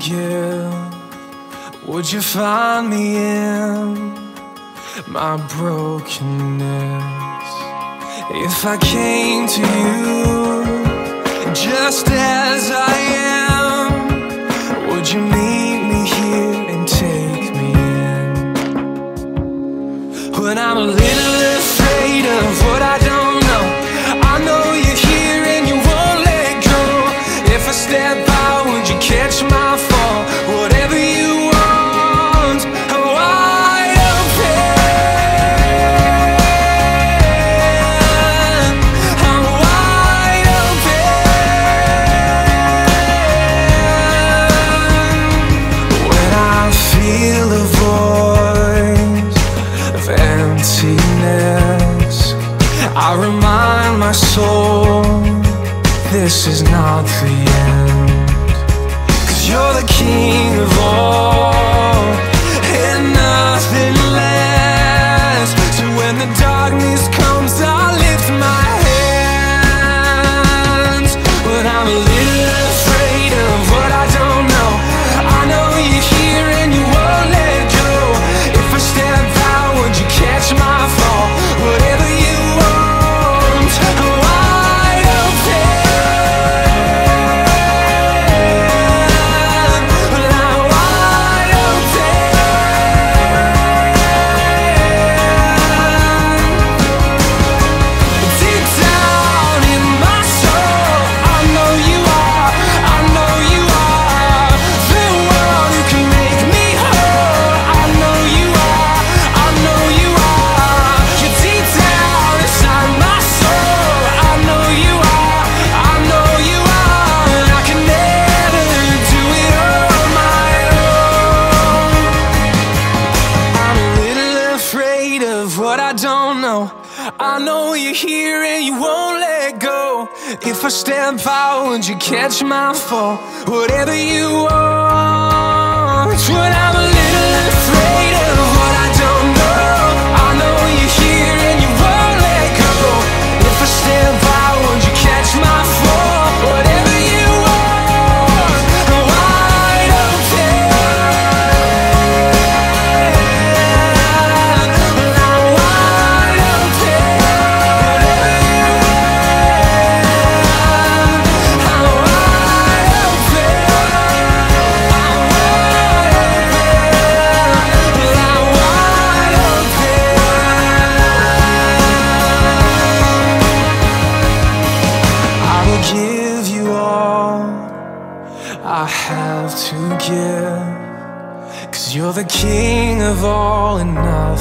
forgive? Would you find me in my brokenness? If I came to you just as I am, would you meet me here and take me in? When I'm a little afraid of what I don't know, I know you're here and you won't let go. If I step out, would you catch my fall? Whatever you want, I'm wide open. I'm wide open. When I feel a voice of emptiness, I remind my soul this is not the end. 'Cause you're the king of all and nothing less. So when the darkness comes, I lift my hands. When I'm a little afraid of what I don't know, I know you're here and you won't let go. If I step out, would you catch my fall? Whatever you want, I'm wide open. Well, I'm wide open. Deep down in my soul, I know you are, I know you are the one who can make me whole. I know you are, I know you are. You're deep down inside my soul. I know you are, I know you are. And I can never do it on my own. I'm a little afraid of what I don't know. I know you're here and you won't let go. If I step out, would you catch my fall? Whatever you want. When I'm a little afraid of what I don't know, I know you're here and you won't let go. If I step out, would you catch my fall? Whatever you want, I'm wide open. I'm wide open. Whatever you want, I'm wide open. I'm wide open. I will give you all I have to give, 'cause you're the king of all and nothing